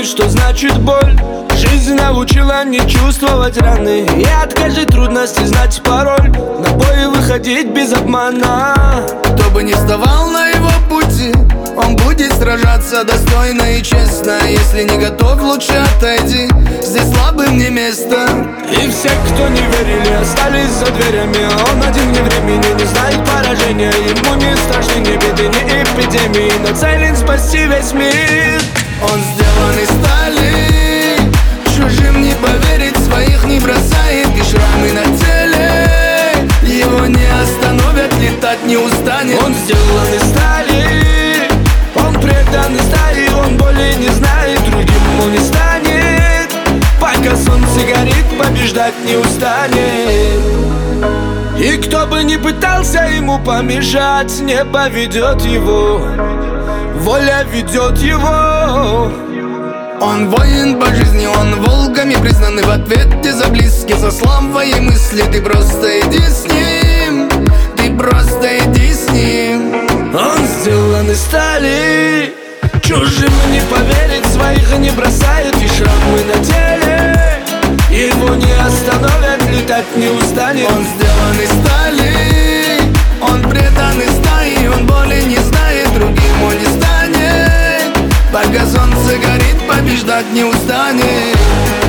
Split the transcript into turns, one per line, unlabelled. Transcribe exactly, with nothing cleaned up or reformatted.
помнит, что значит боль. Жизнь научила не чувствовать раны, и от каждой трудности знать пароль. На бой выходить без обмана.
Кто бы ни вставал на его пути, он будет сражаться достойно и честно. Если не готов, лучше отойди, здесь слабым не место.
И все, кто не верили, остались за дверями. Он один вне времени, не знает поражения. Ему не страшны ни беды, ни эпидемии, нацелен спасти весь мир.
Он сделан из стали, чужим не поверить, своих не бросает. И шрамы на теле его не остановят, летать не устанет.
Он сделан из стали, он предан стали, он боли не знает, другим он не станет. Пока солнце горит, побеждать не устанет. И кто бы ни пытался ему помешать, небо ведет его, воля ведет его.
Он воин по жизни, он волками признанный, в ответе за близких, за слабые мысли. Ты просто иди с ним, ты просто иди с ним.
Он сделан из стали, чужим не поверить, своих не бросает. И шрамы на теле его не остановят, летать не устанет.
Он сделан из стали, он предан из стаи, он боли не знает, другим он не станет. Пока солнце горит, побеждать не устанет.